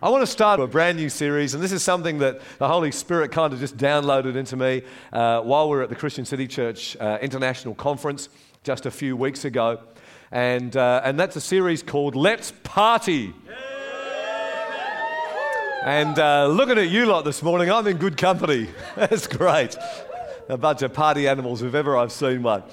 I want to start a brand new series, and this is something that the Holy Spirit kind of just downloaded into me while we were at the Christian City Church International Conference just a few weeks ago. And that's a series called Let's Party. And looking at you lot this morning, I'm in good company. That's great. A bunch of party animals, if ever I've seen one.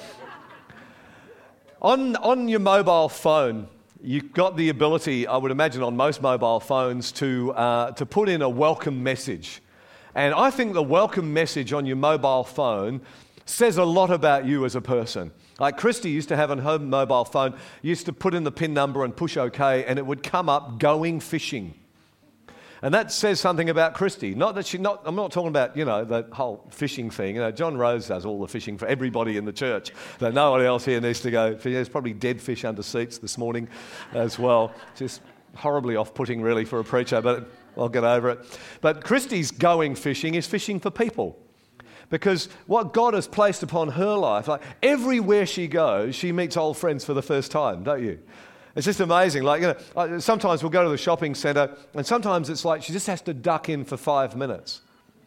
On your mobile phone, you've got the ability, I would imagine on most mobile phones, to put in a welcome message. And I think the welcome message on your mobile phone says a lot about you as a person. Like Christy used to have on her mobile phone, used to put in the PIN number and push OK, and it would come up going fishing. And that says something about Christy. I'm not talking about, the whole fishing thing. John Rose does all the fishing for everybody in the church. But no one else here needs to go. There's probably dead fish under seats this morning as well. Just horribly off-putting, really, for a preacher, but I'll get over it. But Christy's going fishing is fishing for people. Because what God has placed upon her life, like everywhere she goes, she meets old friends for the first time, don't you? It's just amazing. Sometimes we'll go to the shopping centre, and sometimes it's like she just has to duck in for 5 minutes.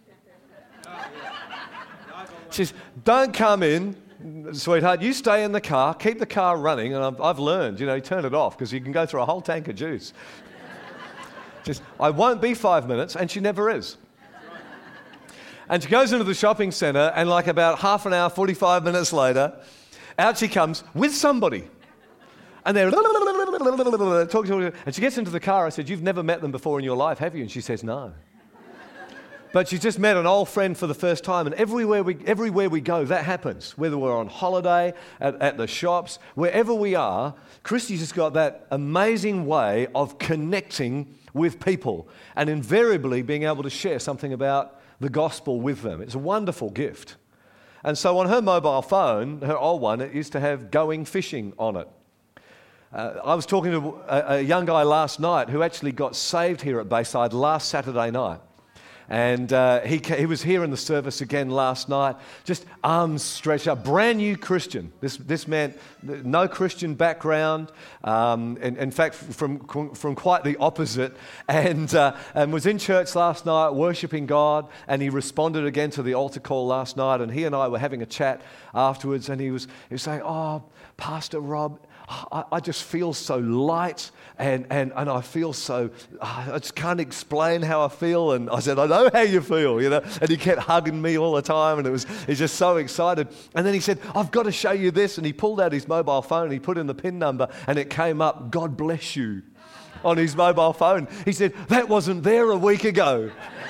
She says, "Don't come in, sweetheart. You stay in the car. Keep the car running." And I've learned, you turn it off because you can go through a whole tank of juice. Just, I won't be 5 minutes, and she never is. And she goes into the shopping centre, and like about half an hour, 45 minutes later, out she comes with somebody. And they're talking to her. And she gets into the car. I said, "You've never met them before in your life, have you?" And she says, "No." But she's just met an old friend for the first time. And everywhere we go, that happens. Whether we're on holiday, at the shops, wherever we are, Christy's just got that amazing way of connecting with people and invariably being able to share something about the gospel with them. It's a wonderful gift. And so on her mobile phone, her old one, it used to have going fishing on it. I was talking to a young guy last night who actually got saved here at Bayside last Saturday night. And he was here in the service again last night, just arms stretched up, brand new Christian. This man, no Christian background, in fact, from quite the opposite, and was in church last night worshiping God, and he responded again to the altar call last night, and he and I were having a chat afterwards, and he was saying, "Oh, Pastor Rob, I just feel so light and I feel so, I just can't explain how I feel." And I said, "I know how you feel, And he kept hugging me all the time, and he's just so excited. And then he said, "I've got to show you this." And he pulled out his mobile phone, and he put in the PIN number, and it came up, "God bless you," on his mobile phone. He said, "That wasn't there a week ago."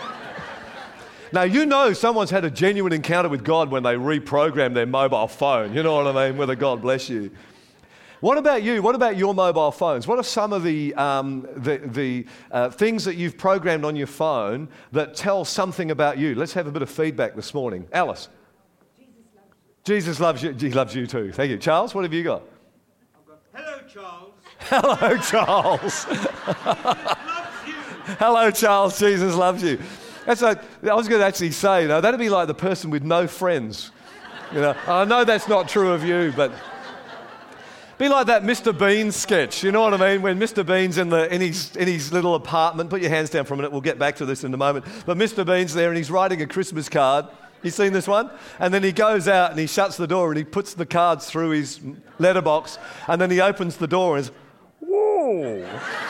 Now, someone's had a genuine encounter with God when they reprogram their mobile phone. You know what I mean? With a "God bless you." What about you? What about your mobile phones? What are some of the things that you've programmed on your phone that tell something about you? Let's have a bit of feedback this morning. Alice. Jesus loves you. He loves you too. Thank you. Charles, what have you got? I've got, "Hello, Charles." Hello, Charles. Loves you. Hello, Charles. Jesus loves you. I was going to actually say, that'd be like the person with no friends. I know that's not true of you, but... Be like that Mr. Bean sketch, you know what I mean? When Mr. Bean's in his little apartment. Put your hands down for a minute, we'll get back to this in a moment. But Mr. Bean's there and he's writing a Christmas card. You seen this one? And then he goes out and he shuts the door and he puts the cards through his letterbox, and then he opens the door and whoa.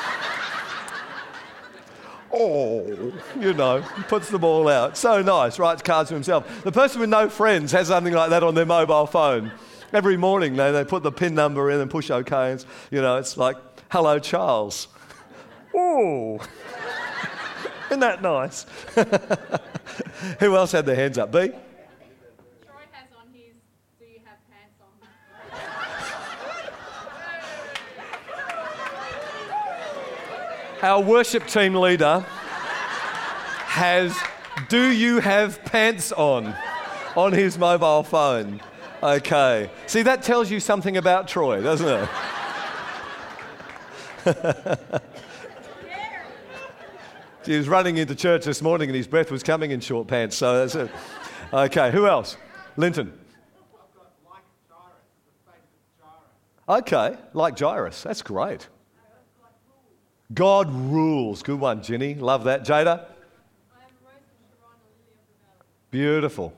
He puts them all out. So nice, writes cards to himself. The person with no friends has something like that on their mobile phone. Every morning they put the PIN number in and push OK. And, it's like, "Hello, Charles." Oh, isn't that nice? Who else had their hands up? B? Troy has on his, "Do you have pants on?" Our worship team leader has "Do you have pants on" his mobile phone. Okay. See, that tells you something about Troy, doesn't it? He was running into church this morning and his breath was coming in short pants, so that's it. Okay, who else? Linton. I've got "Like Jairus," the face of Jairus. Okay, like Jairus. That's great. God rules. Good one, Ginny. Love that. Jada? I have Rose and Sharon, a lily of the valley. Beautiful.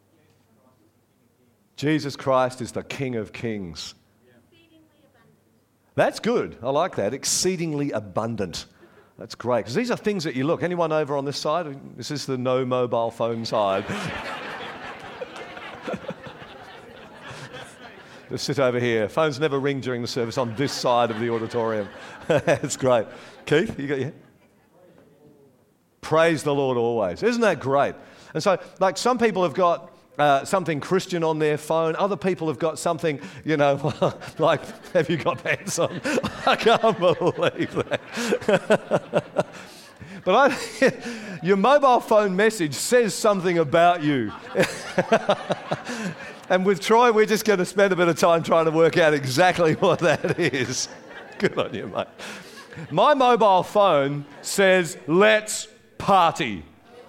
Jesus Christ is the King of Kings. Exceedingly abundant. That's good. I like that. Exceedingly abundant. That's great. Because these are things that you look. Anyone over on this side? This is the no mobile phone side. Just sit over here. Phones never ring during the service on this side of the auditorium. That's great. Keith, you got your hand? Praise the Lord always. Isn't that great? And so, like, some people have got something Christian on their phone. Other people have got something, like, have you got pants on? I can't believe that. But your mobile phone message says something about you. And with Troy, we're just going to spend a bit of time trying to work out exactly what that is. Good on you, mate. My mobile phone says, let's party.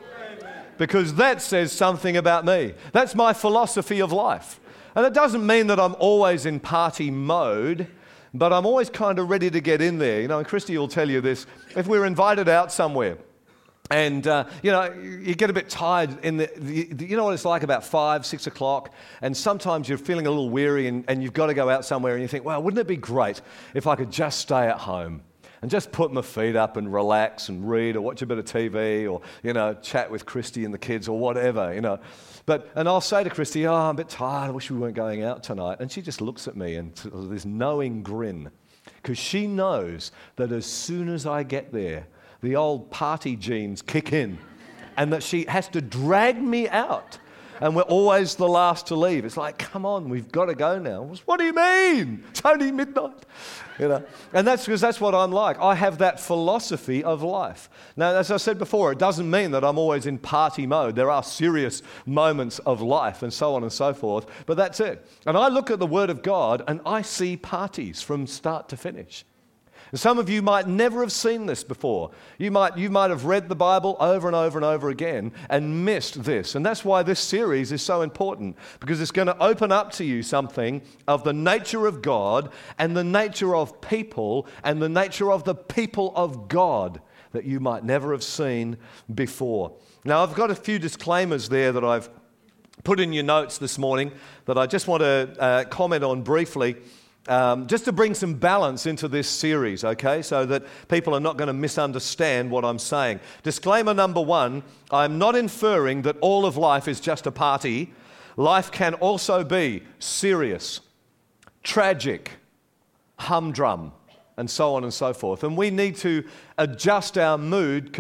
Because that says something about me. That's my philosophy of life. And it doesn't mean that I'm always in party mode, but I'm always kind of ready to get in there. And Christy will tell you this. If we're invited out somewhere, and, you get a bit tired you know what it's like about 5, 6 o'clock, and sometimes you're feeling a little weary and you've got to go out somewhere and you think, well, wouldn't it be great if I could just stay at home and just put my feet up and relax and read or watch a bit of TV or, chat with Christy and the kids or whatever, And I'll say to Christy, I'm a bit tired, I wish we weren't going out tonight. And she just looks at me and this knowing grin, because she knows that as soon as I get there, the old party genes kick in, and that she has to drag me out, and we're always the last to leave. It's like, come on, we've got to go now. What do you mean? It's only midnight. And that's because that's what I'm like. I have that philosophy of life. Now, as I said before, it doesn't mean that I'm always in party mode. There are serious moments of life and so on and so forth, but that's it. And I look at the Word of God and I see parties from start to finish. Some of you might never have seen this before. You might have read the Bible over and over and over again and missed this. And that's why this series is so important, because it's going to open up to you something of the nature of God and the nature of people and the nature of the people of God that you might never have seen before. Now, I've got a few disclaimers there that I've put in your notes this morning that I just want to comment on briefly. Just to bring some balance into this series, okay, so that people are not going to misunderstand what I'm saying. Disclaimer number 1, I'm not inferring that all of life is just a party. Life can also be serious, tragic, humdrum, and so on and so forth. And we need to adjust our mood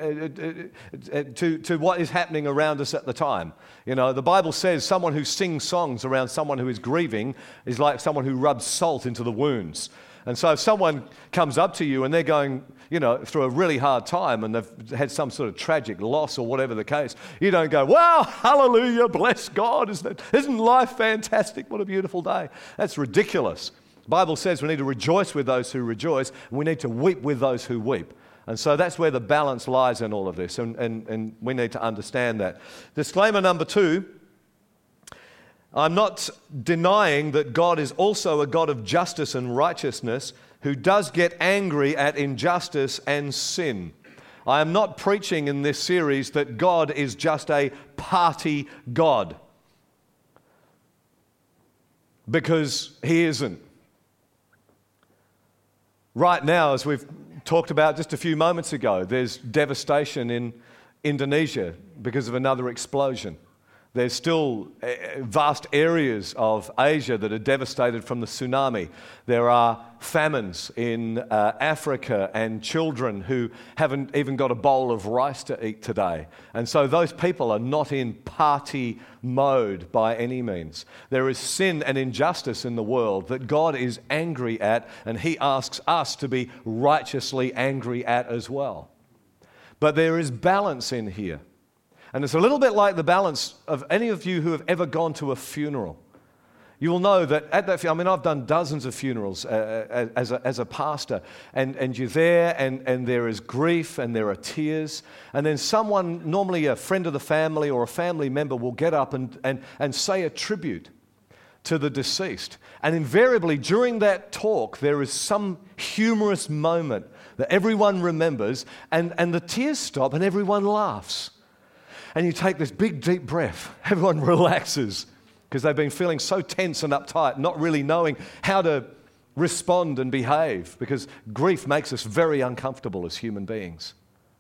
to what is happening around us at the time. The Bible says someone who sings songs around someone who is grieving is like someone who rubs salt into the wounds. And so if someone comes up to you and they're going, through a really hard time and they've had some sort of tragic loss or whatever the case, you don't go, wow, hallelujah, bless God, isn't life fantastic? What a beautiful day. That's ridiculous. The Bible says we need to rejoice with those who rejoice, and we need to weep with those who weep. And so that's where the balance lies in all of this, and we need to understand that. Disclaimer number 2, I'm not denying that God is also a God of justice and righteousness who does get angry at injustice and sin. I am not preaching in this series that God is just a party God, because He isn't. Right now, as we've talked about just a few moments ago, there's devastation in Indonesia because of another explosion. There's still vast areas of Asia that are devastated from the tsunami. There are famines in Africa and children who haven't even got a bowl of rice to eat today. And so those people are not in party mode by any means. There is sin and injustice in the world that God is angry at, and He asks us to be righteously angry at as well. But there is balance in here. And it's a little bit like the balance of any of you who have ever gone to a funeral. You will know that at that, I've done dozens of funerals as a pastor, and you're there, and there is grief, and there are tears, and then someone, normally a friend of the family or a family member, will get up and say a tribute to the deceased. And invariably, during that talk, there is some humorous moment that everyone remembers, and the tears stop and everyone laughs. And you take this big, deep breath. Everyone relaxes because they've been feeling so tense and uptight, not really knowing how to respond and behave, because grief makes us very uncomfortable as human beings.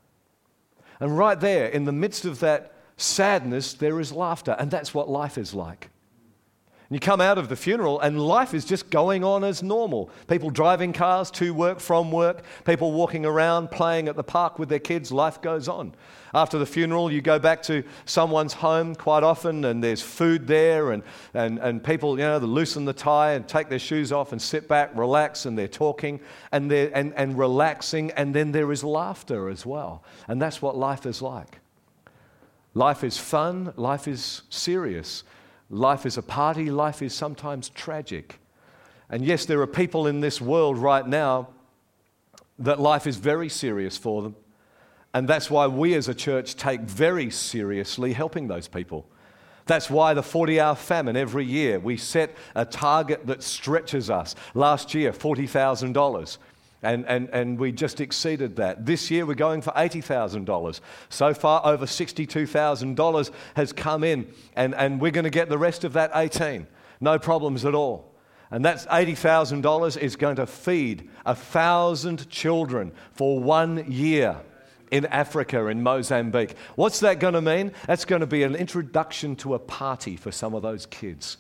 And right there, in the midst of that sadness, there is laughter, and that's what life is like. And you come out of the funeral and life is just going on as normal. People driving cars to work, from work, people walking around, playing at the park with their kids, life goes on. After the funeral, you go back to someone's home quite often and there's food there and people, they loosen the tie and take their shoes off and sit back, relax, and they're talking and relaxing, and then there is laughter as well. And that's what life is like. Life is fun, life is serious. Life is a party, life is sometimes tragic. And yes, there are people in this world right now that life is very serious for them. And that's why we as a church take very seriously helping those people. That's why the 40-hour famine every year, we set a target that stretches us. Last year, $40,000. And we just exceeded that. This year we're going for $80,000. So far over $62,000 has come in, and we're going to get the rest of that 18. No problems at all. And that's $80,000 is going to feed 1,000 children for 1 year in Africa, in Mozambique. What's that going to mean? That's going to be an introduction to a party for some of those kids.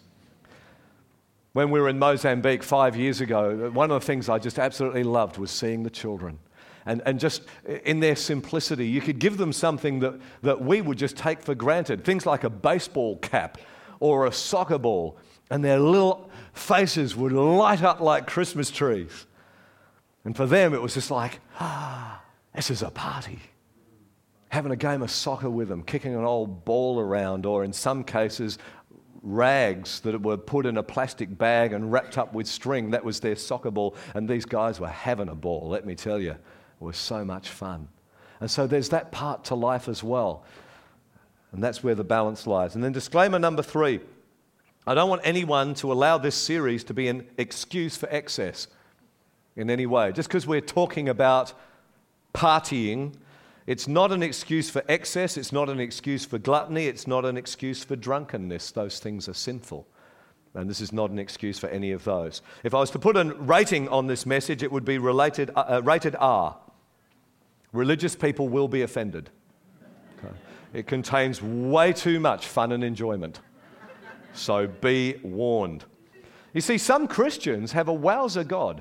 When we were in Mozambique 5 years ago, one of the things I just absolutely loved was seeing the children. And just in their simplicity, you could give them something that we would just take for granted. Things like a baseball cap or a soccer ball. And their little faces would light up like Christmas trees. And for them, it was just like, this is a party. Having a game of soccer with them, kicking an old ball around, or in some cases, rags that were put in a plastic bag and wrapped up with string. That was their soccer ball, and these guys were having a ball, let me tell you. It was so much fun. And so there's that part to life as well, and that's where the balance lies. And then disclaimer number 3, I don't want anyone to allow this series to be an excuse for excess in any way. Just because we're talking about partying, it's not an excuse for excess, it's not an excuse for gluttony, it's not an excuse for drunkenness. Those things are sinful. And this is not an excuse for any of those. If I was to put a rating on this message, it would be rated R. Religious people will be offended. Okay. It contains way too much fun and enjoyment. So be warned. You see, some Christians have a wowzer God.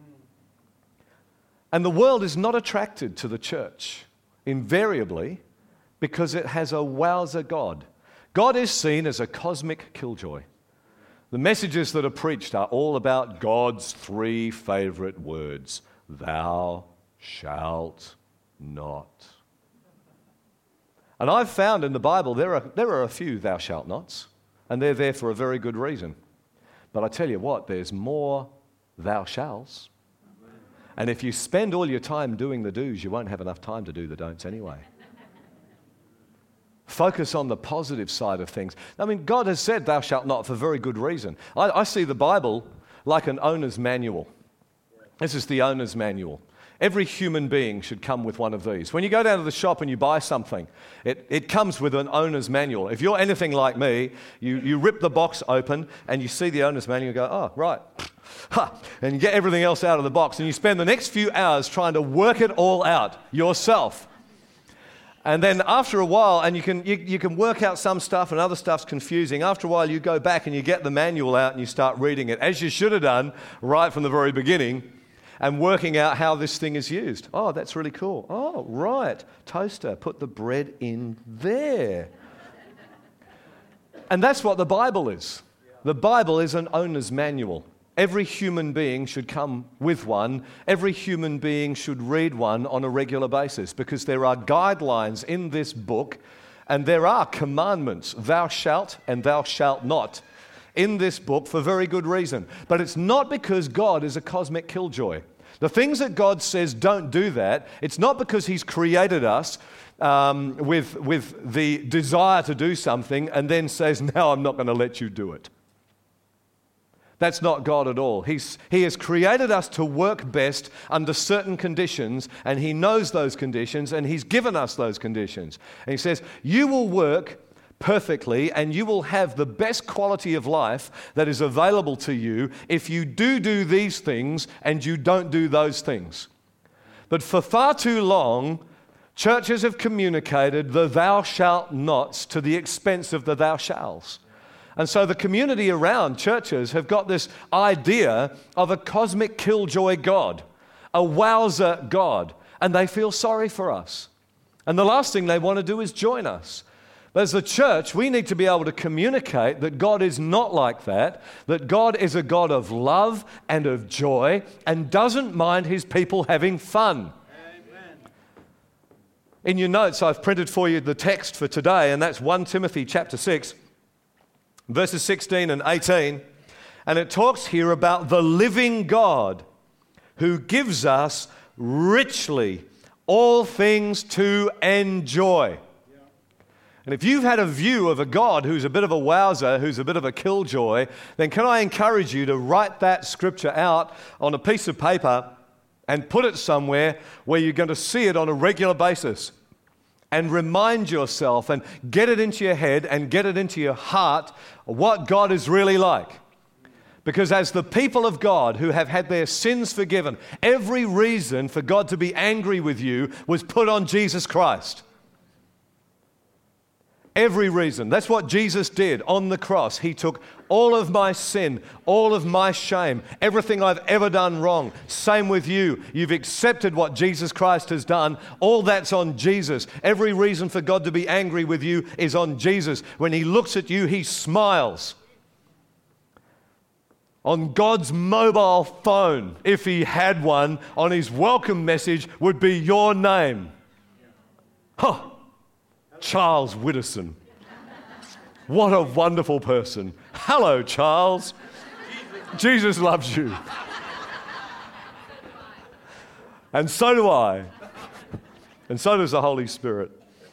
And the world is not attracted to the church, invariably, because it has a wowzer God. God is seen as a cosmic killjoy. The messages that are preached are all about God's 3 favorite words: thou shalt not. And I've found in the Bible there are a few thou shalt nots, and they're there for a very good reason. But I tell you what, there's more thou shalls. And if you spend all your time doing the do's, you won't have enough time to do the don'ts anyway. Focus on the positive side of things. I mean, God has said thou shalt not for very good reason. I see the Bible like an owner's manual. This is the owner's manual. Every human being should come with one of these. When you go down to the shop and you buy something, it comes with an owner's manual. If you're anything like me, you rip the box open and you see the owner's manual and you go, oh, right. And you get everything else out of the box and you spend the next few hours trying to work it all out yourself. And then after a while, and you can work out some stuff and other stuff's confusing. After a while, you go back and you get the manual out and you start reading it, as you should have done right from the very beginning, and working out how this thing is used. Oh, that's really cool. Oh, right. Toaster, put the bread in there. And that's what the Bible is. The Bible is an owner's manual. Every human being should come with one. Every human being should read one on a regular basis, because there are guidelines in this book and there are commandments, thou shalt and thou shalt not, in this book for very good reason. But it's not because God is a cosmic killjoy. The things that God says don't do that, it's not because He's created us with the desire to do something and then says, now I'm not going to let you do it. That's not God at all. He has created us to work best under certain conditions, and He knows those conditions, and He's given us those conditions. And He says, you will work perfectly, and you will have the best quality of life that is available to you if you do these things and you don't do those things. But for far too long, churches have communicated the thou shalt nots to the expense of the thou shalls. And so the community around churches have got this idea of a cosmic killjoy God, a wowzer God, and they feel sorry for us. And the last thing they want to do is join us. But as a church, we need to be able to communicate that God is not like that God is a God of love and of joy and doesn't mind His people having fun. Amen. In your notes, I've printed for you the text for today, and that's 1 Timothy chapter 6. Verses 16 and 18, and it talks here about the living God who gives us richly all things to enjoy. And if you've had a view of a God who's a bit of a wowzer, who's a bit of a killjoy, then can I encourage you to write that scripture out on a piece of paper and put it somewhere where you're going to see it on a regular basis. And remind yourself and get it into your head and get it into your heart what God is really like. Because as the people of God who have had their sins forgiven, every reason for God to be angry with you was put on Jesus Christ. Every reason. That's what Jesus did on the cross. He took all of my sin, all of my shame, everything I've ever done wrong. Same with you. You've accepted what Jesus Christ has done. All that's on Jesus. Every reason for God to be angry with you is on Jesus. When He looks at you, He smiles. On God's mobile phone, if He had one, on His welcome message would be your name. Huh. Charles Widdowson. What a wonderful person. Hello, Charles. Jesus loves you. And so do I. And so does the Holy Spirit.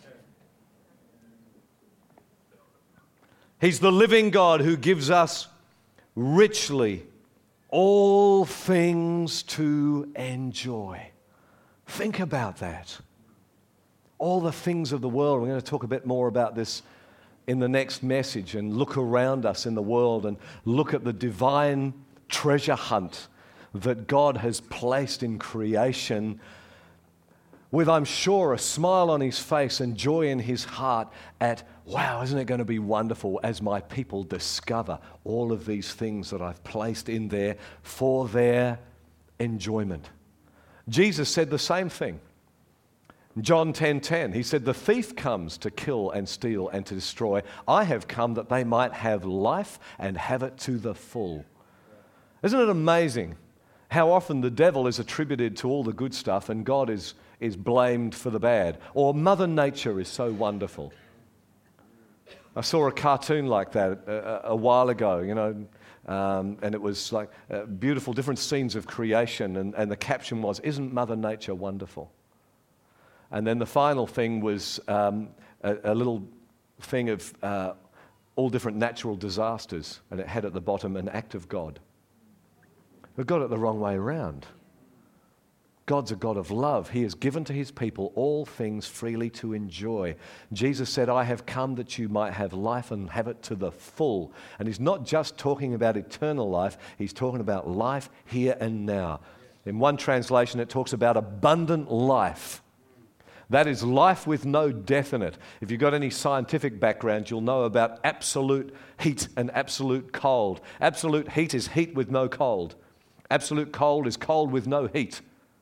He's the living God who gives us richly all things to enjoy. Think about that. All the things of the world. We're going to talk a bit more about this in the next message and look around us in the world and look at the divine treasure hunt that God has placed in creation with, I'm sure, a smile on His face and joy in His heart at, wow, isn't it going to be wonderful as my people discover all of these things that I've placed in there for their enjoyment. Jesus said the same thing. John 10:10, He said, the thief comes to kill and steal and to destroy. I have come that they might have life and have it to the full. Isn't it amazing how often the devil is attributed to all the good stuff and God is blamed for the bad? Or Mother Nature is so wonderful. I saw a cartoon like that a while ago, and it was like beautiful, different scenes of creation, and the caption was, isn't Mother Nature wonderful? And then the final thing was a little thing of all different natural disasters, and it had at the bottom an act of God. We've got it the wrong way around. God's a God of love. He has given to His people all things freely to enjoy. Jesus said, I have come that you might have life and have it to the full. And He's not just talking about eternal life, He's talking about life here and now. In one translation, it talks about abundant life. That is life with no death in it. If you've got any scientific background, you'll know about absolute heat and absolute cold. Absolute heat is heat with no cold. Absolute cold is cold with no heat.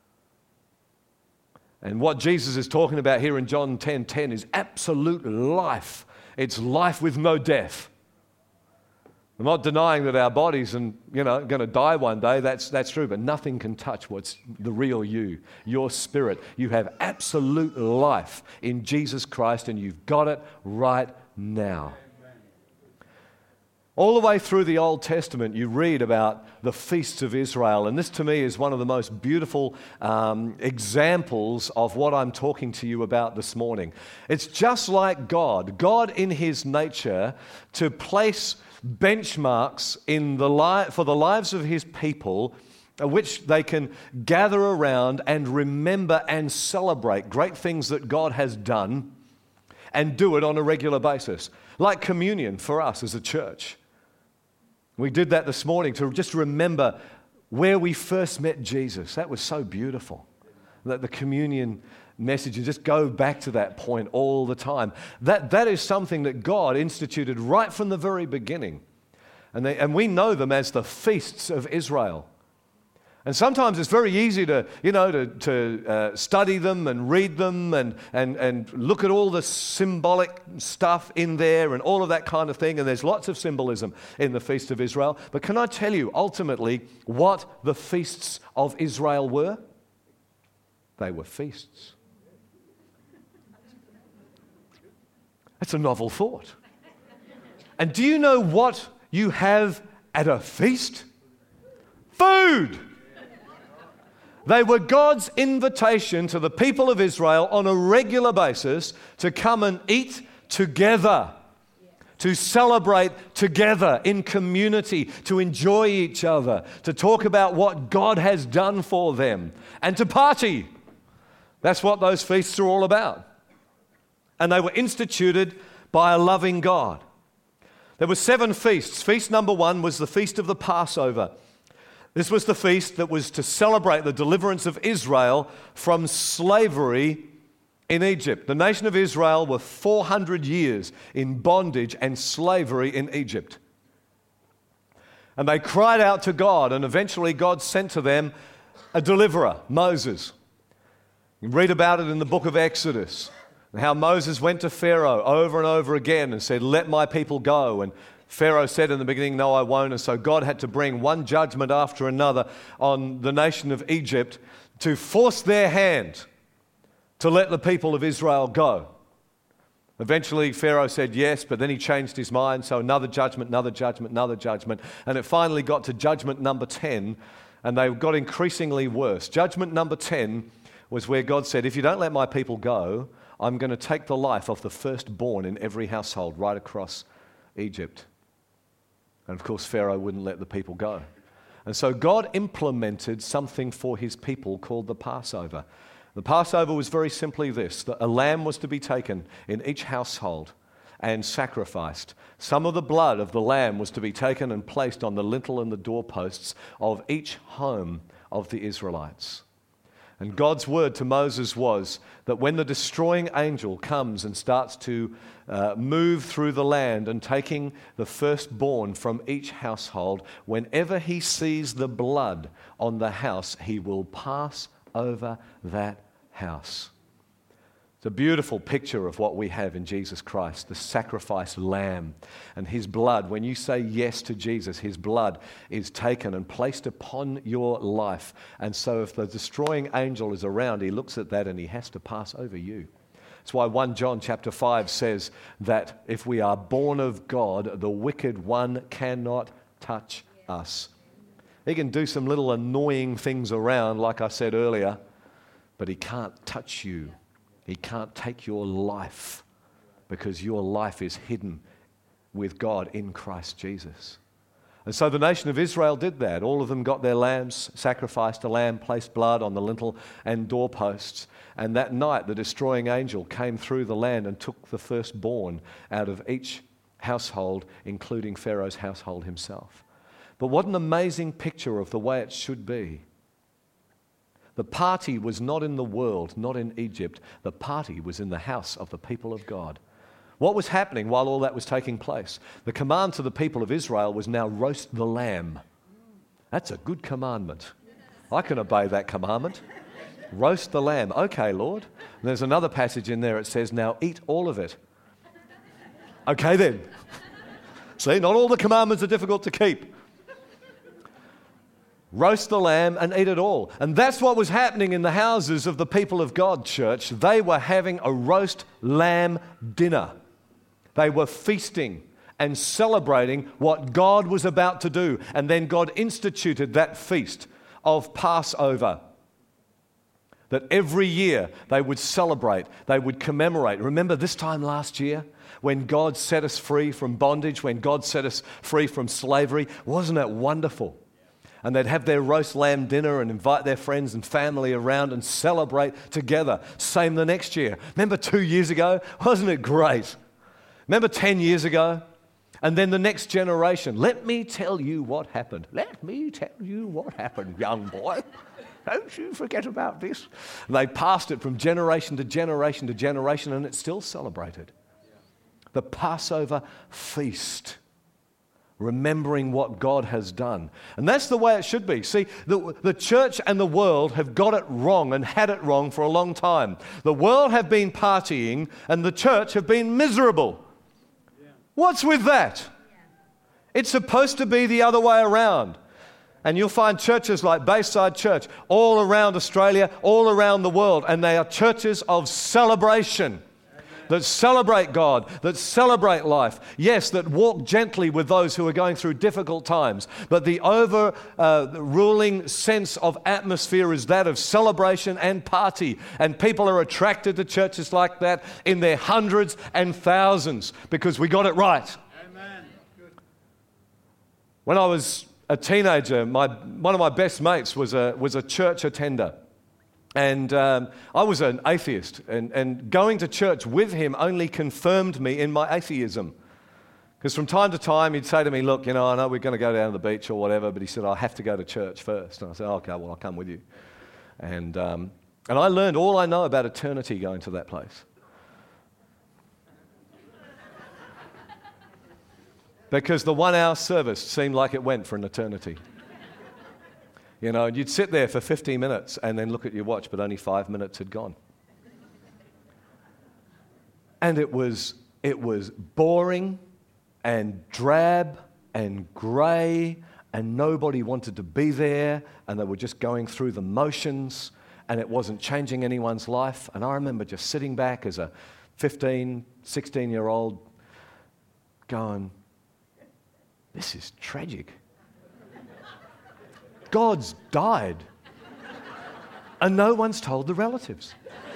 And what Jesus is talking about here in John 10:10 is absolute life. It's life with no death. I'm not denying that our bodies are going to die one day. That's true, but nothing can touch what's the real you, your spirit. You have absolute life in Jesus Christ, and you've got it right now. All the way through the Old Testament, you read about the feasts of Israel, and this to me is one of the most beautiful examples of what I'm talking to you about this morning. It's just like God in His nature, to place benchmarks for the lives of His people, which they can gather around and remember and celebrate great things that God has done, and do it on a regular basis. Like communion for us as a church. We did that this morning to just remember where we first met Jesus. That was so beautiful. That the communion message, and just go back to that point all the time. That is something that God instituted right from the very beginning. And we know them as the feasts of Israel. And sometimes it's very easy to study them and read them and look at all the symbolic stuff in there and all of that kind of thing. And there's lots of symbolism in the Feast of Israel. But can I tell you ultimately what the feasts of Israel were? They were feasts. That's a novel thought. And do you know what you have at a feast? Food! They were God's invitation to the people of Israel on a regular basis to come and eat together, to celebrate together in community, to enjoy each other, to talk about what God has done for them, and to party. That's what those feasts are all about. And they were instituted by a loving God. There were 7 feasts. Feast number 1 was the Feast of the Passover. This was the feast that was to celebrate the deliverance of Israel from slavery in Egypt. The nation of Israel were 400 years in bondage and slavery in Egypt. And they cried out to God, and eventually God sent to them a deliverer, Moses. You read about it in the book of Exodus, and how Moses went to Pharaoh over and over again and said, "Let my people go." And Pharaoh said in the beginning, "No, I won't." And so God had to bring one judgment after another on the nation of Egypt to force their hand to let the people of Israel go. Eventually, Pharaoh said yes, but then he changed his mind. So another judgment, another judgment, another judgment. And it finally got to judgment number 10, and they got increasingly worse. Judgment number 10 was where God said, "If you don't let my people go, I'm going to take the life of the firstborn in every household right across Egypt." And of course, Pharaoh wouldn't let the people go. And so God implemented something for his people called the Passover. The Passover was very simply this: that a lamb was to be taken in each household and sacrificed. Some of the blood of the lamb was to be taken and placed on the lintel and the doorposts of each home of the Israelites. And God's word to Moses was that when the destroying angel comes and starts to move through the land and taking the firstborn from each household, whenever he sees the blood on the house, he will pass over that house. It's a beautiful picture of what we have in Jesus Christ, the sacrificed lamb. And his blood, when you say yes to Jesus, his blood is taken and placed upon your life. And so if the destroying angel is around, he looks at that and he has to pass over you. That's why 1 John chapter 5 says that if we are born of God, the wicked one cannot touch us. He can do some little annoying things around, like I said earlier, but he can't touch you. He can't take your life, because your life is hidden with God in Christ Jesus. And so the nation of Israel did that. All of them got their lambs, sacrificed a lamb, placed blood on the lintel and doorposts. And that night the destroying angel came through the land and took the firstborn out of each household, including Pharaoh's household himself. But what an amazing picture of the way it should be. The party was not in the world, not in Egypt. The party was in the house of the people of God. What was happening while all that was taking place? The command to the people of Israel was now roast the lamb. That's a good commandment. I can obey that commandment. Roast the lamb. Okay, Lord. And there's another passage in there. It says, now eat all of it. Okay then. See, not all the commandments are difficult to keep. Roast the lamb and eat it all. And that's what was happening in the houses of the people of God, church. They were having a roast lamb dinner. They were feasting and celebrating what God was about to do. And then God instituted that feast of Passover, that every year they would celebrate, they would commemorate. Remember this time last year when God set us free from bondage, when God set us free from slavery? Wasn't it wonderful? And they'd have their roast lamb dinner and invite their friends and family around and celebrate together. Same the next year. Remember 2 years ago? Wasn't it great? Remember 10 years ago? And then the next generation. Let me tell you what happened. Let me tell you what happened, young boy. Don't you forget about this. And they passed it from generation to generation to generation, and it's still celebrated. The Passover feast, remembering what God has done. And that's the way it should be. See, the church and the world have got it wrong and had it wrong for a long time. The world have been partying and the church have been miserable. What's with that? It's supposed to be the other way around. And you'll find churches like Bayside Church all around Australia, all around the world, and they are churches of celebration. That celebrate God, that celebrate life. Yes, that walk gently with those who are going through difficult times. But the overruling sense of atmosphere is that of celebration and party. And people are attracted to churches like that in their hundreds and thousands because we got it right. Amen. When I was a teenager, one of my best mates was a church attender. And I was an atheist, and going to church with him only confirmed me in my atheism. Because from time to time, he'd say to me, look, I know we're going to go down to the beach or whatever, but he said, I have to go to church first. And I said, okay, well, I'll come with you. And I learned all I know about eternity going to that place. Because the 1 hour service seemed like it went for an eternity. You'd sit there for 50 minutes and then look at your watch, but only 5 minutes had gone. And it was boring and drab and grey, and nobody wanted to be there, and they were just going through the motions, and it wasn't changing anyone's life. And I remember just sitting back as a 15, 16-year-old going, this is tragic. God's died, and no one's told the relatives.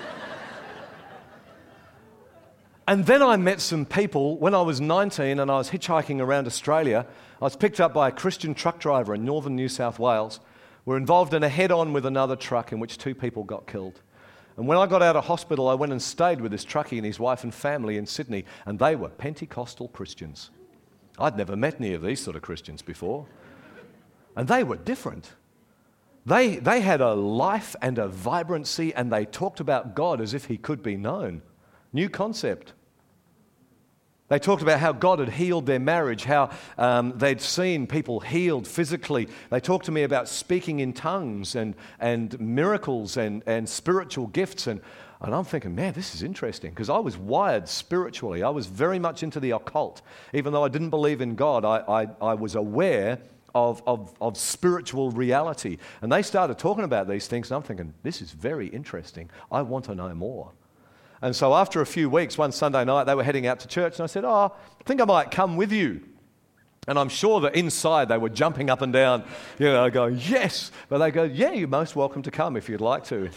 And then I met some people when I was 19 and I was hitchhiking around Australia. I was picked up by a Christian truck driver in northern New South Wales. We were involved in a head-on with another truck in which 2 people got killed. And when I got out of hospital, I went and stayed with this truckie and his wife and family in Sydney, and they were Pentecostal Christians. I'd never met any of these sort of Christians before. And they were different. They had a life and a vibrancy, and they talked about God as if he could be known. New concept. They talked about how God had healed their marriage, how they'd seen people healed physically. They talked to me about speaking in tongues and miracles and spiritual gifts. And I'm thinking, man, this is interesting, because I was wired spiritually. I was very much into the occult. Even though I didn't believe in God, I was aware of spiritual reality. And they started talking about these things, and I'm thinking, this is very interesting. I want to know more. And so after a few weeks, one Sunday night, they were heading out to church, and I said, I think I might come with you. And I'm sure that inside they were jumping up and down, going, yes. But they go, yeah, you're most welcome to come if you'd like to.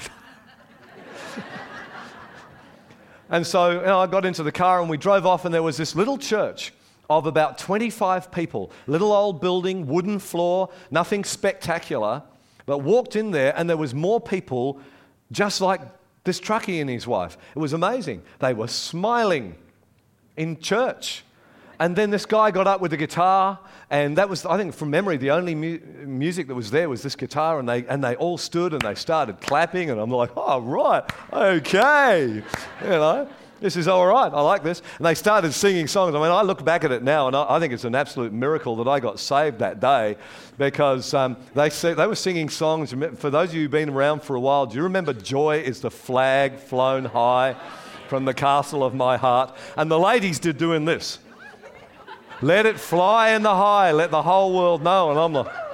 And so I got into the car and we drove off, and there was this little church of about 25 people, little old building, wooden floor, nothing spectacular, but walked in there and there was more people just like this truckie and his wife. It was amazing. They were smiling in church. And then this guy got up with a guitar, and that was, I think from memory, the only music that was there was this guitar, and they all stood and they started clapping, and I'm like, oh, right, okay, this is all right, I like this. And they started singing songs. I mean, I look back at it now, and I think it's an absolute miracle that I got saved that day, because they were singing songs. For those of you who've been around for a while, do you remember Joy is the flag flown high from the castle of my heart? And the ladies did doing this. Let it fly in the high, let the whole world know. And I'm like, I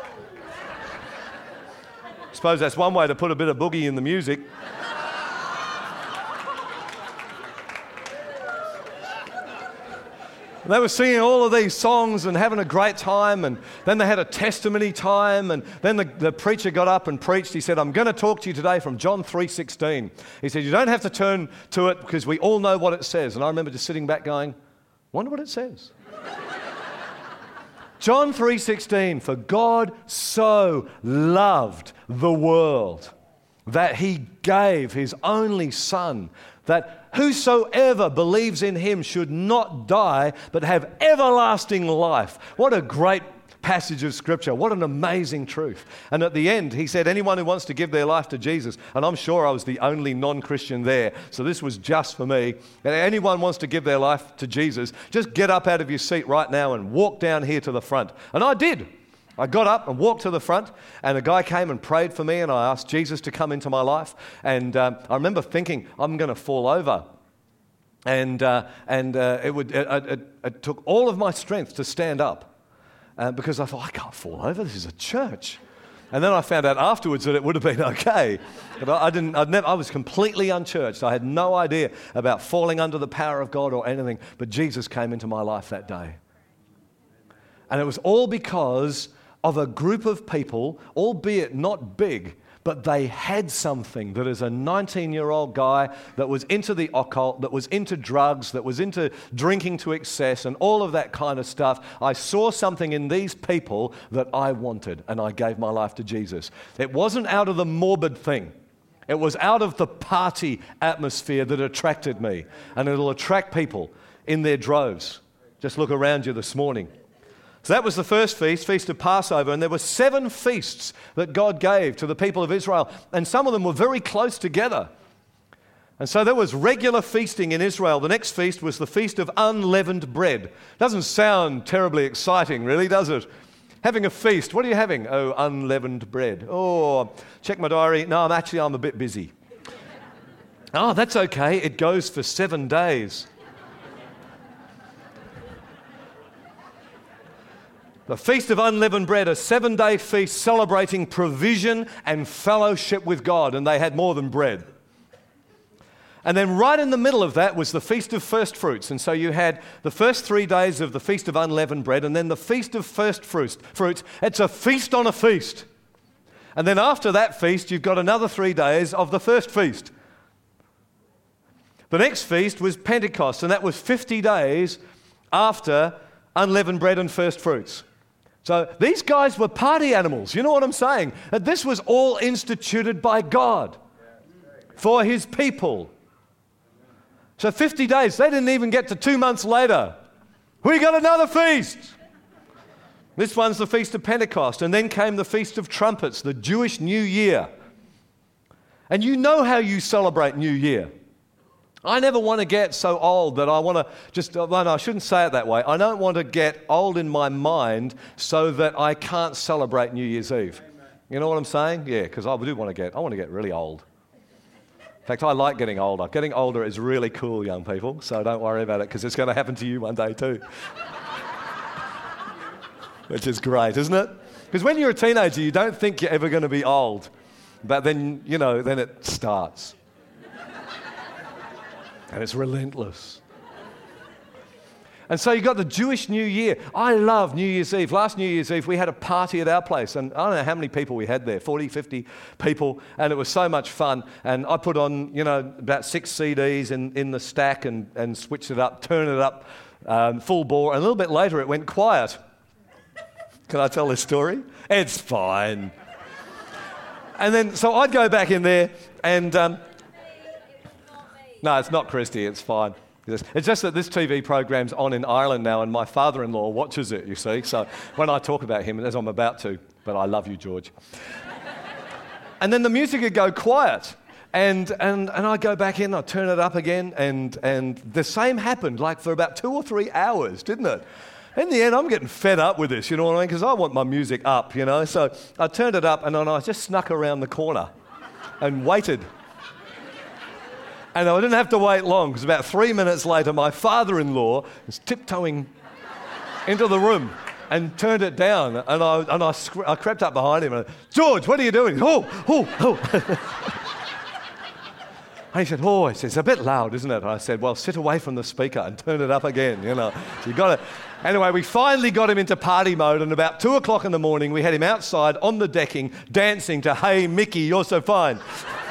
suppose that's one way to put a bit of boogie in the music. They were singing all of these songs and having a great time, and then they had a testimony time, and then the preacher got up and preached. He said, I'm going to talk to you today from John 3:16. He said, you don't have to turn to it because we all know what it says. And I remember just sitting back going, wonder what it says. John 3:16, for God so loved the world that he gave his only Son, that whosoever believes in him should not die, but have everlasting life. What a great passage of Scripture. What an amazing truth. And at the end, he said, anyone who wants to give their life to Jesus, and I'm sure I was the only non-Christian there, so this was just for me. And anyone wants to give their life to Jesus, just get up out of your seat right now and walk down here to the front. And I did. I got up and walked to the front, and a guy came and prayed for me, and I asked Jesus to come into my life. And I remember thinking, I'm going to fall over. And it took all of my strength to stand up because I thought, I can't fall over. This is a church. And then I found out afterwards that it would have been okay. But I was completely unchurched. I had no idea about falling under the power of God or anything. But Jesus came into my life that day. And it was all because of a group of people, albeit not big, but they had something that as a 19-year-old guy that was into the occult, that was into drugs, that was into drinking to excess and all of that kind of stuff, I saw something in these people that I wanted, and I gave my life to Jesus. It wasn't out of the morbid thing. It was out of the party atmosphere that attracted me, and it'll attract people in their droves. Just look around you this morning. So that was the first feast, Feast of Passover, and there were 7 feasts that God gave to the people of Israel, and some of them were very close together. And so there was regular feasting in Israel. The next feast was the Feast of Unleavened Bread. Doesn't sound terribly exciting, really, does it? Having a feast. What are you having? Oh, unleavened bread. Oh, check my diary. No, I'm a bit busy. Oh, that's okay. It goes for 7 days. The Feast of Unleavened Bread, a 7-day feast celebrating provision and fellowship with God, and they had more than bread. And then right in the middle of that was the Feast of First Fruits, and so you had the first 3 days of the Feast of Unleavened Bread, and then the Feast of First Fruits. It's a feast on a feast. And then after that feast, you've got another 3 days of the first feast. The next feast was Pentecost, and that was 50 days after unleavened bread and first fruits. So these guys were party animals, you know what I'm saying? That this was all instituted by God for his people. So 50 days, they didn't even get to 2 months later. We got another feast. This one's the Feast of Pentecost, and then came the Feast of Trumpets, the Jewish New Year. And you know how you celebrate New Year. I never want to get so old that I want to no, I shouldn't say it that way. I don't want to get old in my mind so that I can't celebrate New Year's Eve. You know what I'm saying? Yeah, because I want to get really old. In fact, I like getting older. Getting older is really cool, young people, so don't worry about it because it's going to happen to you one day too. Which is great, isn't it? Because when you're a teenager, you don't think you're ever going to be old. But then, then it starts. And it's relentless. And so you got the Jewish New Year. I love New Year's Eve. Last New Year's Eve, we had a party at our place. And I don't know how many people we had there, 40, 50 people. And it was so much fun. And I put on, about 6 CDs in the stack and switched it up, turned it up full bore. And a little bit later, it went quiet. Can I tell this story? It's fine. And then, so I'd go back in there and... No, it's not Christy, it's fine. It's just that this TV program's on in Ireland now and my father-in-law watches it, you see. So when I talk about him, as I'm about to, but I love you, George. And then the music would go quiet. And I'd go back in, I'd turn it up again, and the same happened like for about 2 or 3 hours, didn't it? In the end, I'm getting fed up with this, you know what I mean? Because I want my music up, So I turned it up and then I just snuck around the corner and waited. And I didn't have to wait long, because about 3 minutes later, my father-in-law was tiptoeing into the room and turned it down. And I crept up behind him and, George, what are you doing? Oh. And he said, oh, it's a bit loud, isn't it? And I said, well, sit away from the speaker and turn it up again, you know. So you got it. Anyway, we finally got him into party mode, and about 2 o'clock in the morning, we had him outside on the decking dancing to Hey Mickey, You're So Fine.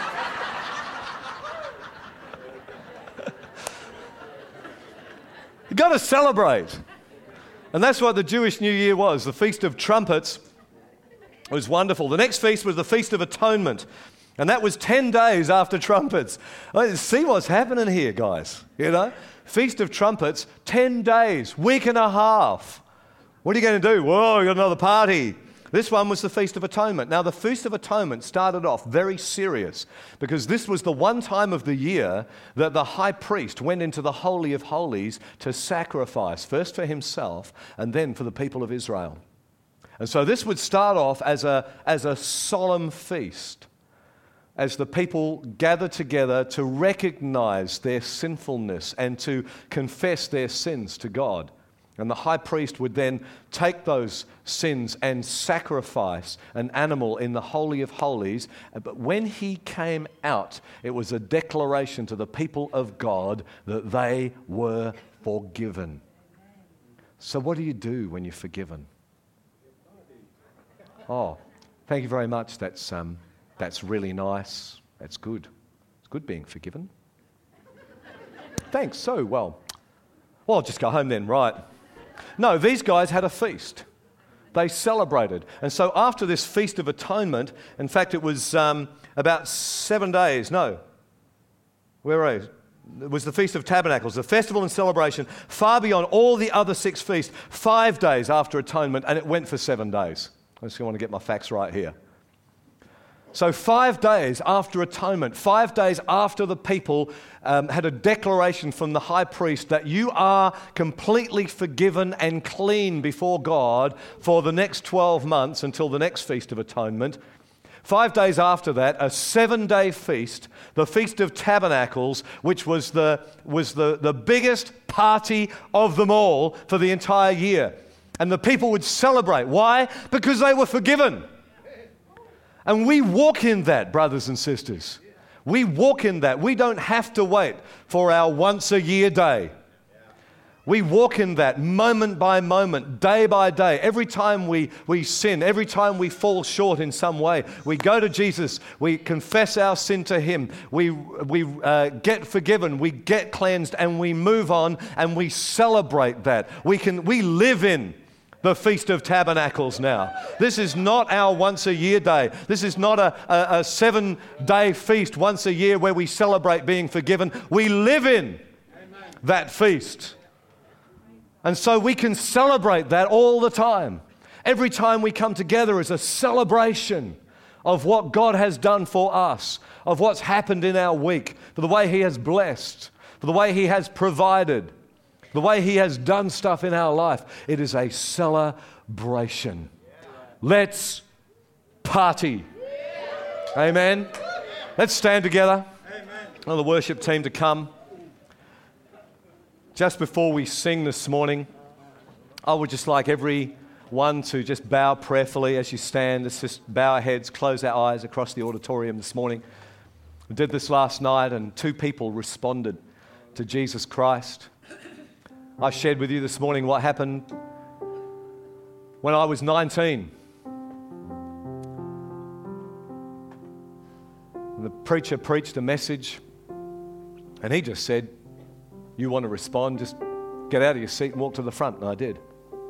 You got to celebrate. And that's what the Jewish New Year was. The Feast of Trumpets was wonderful. The next feast was the Feast of Atonement. And that was 10 days after trumpets. See what's happening here, guys, you know? Feast of Trumpets, 10 days, week and a half. What are you going to do? Whoa, you got another party. This one was the Feast of Atonement. Now, the Feast of Atonement started off very serious because this was the one time of the year that the high priest went into the Holy of Holies to sacrifice, first for himself and then for the people of Israel. And so this would start off as a solemn feast, as the people gather together to recognize their sinfulness and to confess their sins to God. And the high priest would then take those sins and sacrifice an animal in the Holy of Holies. But when he came out, it was a declaration to the people of God that they were forgiven. So what do you do when you're forgiven? Oh, thank you very much. That's really nice. That's good. It's good being forgiven. Thanks. So, well, I'll just go home then, right? No, these guys had a feast. They celebrated. And so after this Feast of Atonement, in fact, it was about 7 days. No. Where are you? It was the Feast of Tabernacles, a festival and celebration far beyond all the other 6 feasts, 5 days after Atonement, and it went for 7 days. I just want to get my facts right here. So 5 days after Atonement, 5 days after the people had a declaration from the high priest that you are completely forgiven and clean before God for the next 12 months until the next Feast of Atonement. 5 days after that, a 7-day feast, the Feast of Tabernacles, which was the biggest party of them all for the entire year. And the people would celebrate. Why? Because they were forgiven. And we walk in that, brothers and sisters. We walk in that. We don't have to wait for our once-a-year day. We walk in that moment by moment, day by day. Every time we sin, every time we fall short in some way, we go to Jesus, we confess our sin to Him, we get forgiven, we get cleansed, and we move on and we celebrate that. We live in the Feast of Tabernacles now. This is not our once-a-year day. This is not a 7-day feast once a year where we celebrate being forgiven. We live in that feast. And so we can celebrate that all the time. Every time we come together is a celebration of what God has done for us, of what's happened in our week, for the way He has blessed, for the way He has provided, the way He has done stuff in our life. It is a celebration. Let's party. Amen. Let's stand together. I want the worship team to come. Just before we sing this morning, I would just like everyone to just bow prayerfully as you stand. Let's just bow our heads, close our eyes across the auditorium this morning. We did this last night and 2 people responded to Jesus Christ. I shared with you this morning what happened when I was 19. And the preacher preached a message and he just said, you want to respond, just get out of your seat and walk to the front. And I did.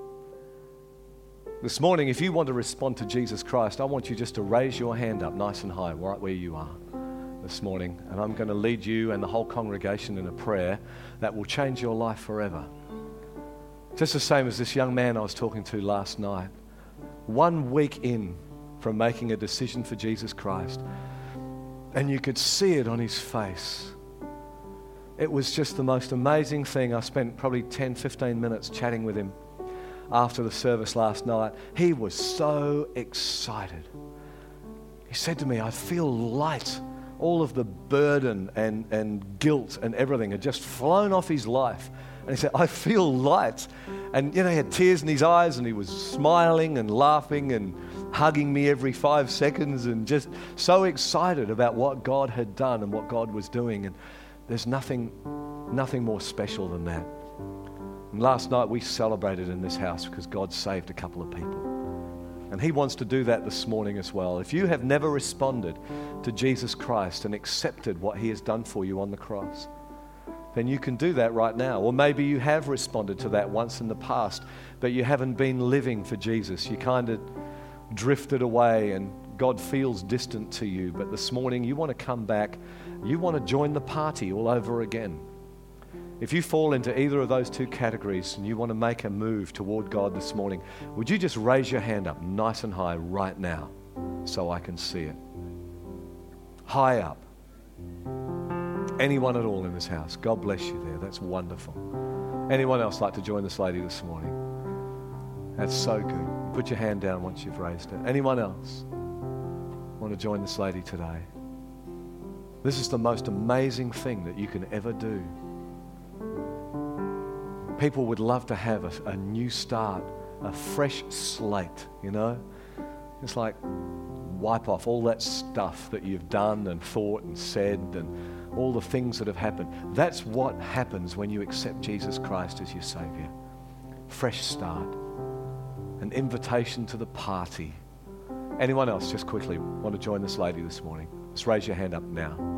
This morning, if you want to respond to Jesus Christ, I want you just to raise your hand up nice and high right where you are this morning. And I'm going to lead you and the whole congregation in a prayer that will change your life forever. Just the same as this young man I was talking to last night. 1 week in from making a decision for Jesus Christ. And you could see it on his face. It was just the most amazing thing. I spent probably 10, 15 minutes chatting with him after the service last night. He was so excited. He said to me, I feel light all of the burden and guilt and everything had just flown off his life. And he said, I feel light. And, he had tears in his eyes and he was smiling and laughing and hugging me every 5 seconds and just so excited about what God had done and what God was doing. And there's nothing more special than that. And last night we celebrated in this house because God saved a couple of people. And he wants to do that this morning as well. If you have never responded to Jesus Christ and accepted what he has done for you on the cross, then you can do that right now. Or maybe you have responded to that once in the past, but you haven't been living for Jesus. You kind of drifted away and God feels distant to you. But this morning you want to come back. You want to join the party all over again. If you fall into either of those two categories and you want to make a move toward God this morning, would you just raise your hand up nice and high right now so I can see it? High up. Anyone at all in this house? God bless you there. That's wonderful. Anyone else like to join this lady this morning? That's so good. Put your hand down once you've raised it. Anyone else want to join this lady today? This is the most amazing thing that you can ever do. People would love to have a new start, a fresh slate, It's like wipe off all that stuff that you've done and thought and said and all the things that have happened. That's what happens when you accept Jesus Christ as your Savior. Fresh start. An invitation to the party. Anyone else, just quickly, want to join this lady this morning? Just raise your hand up now.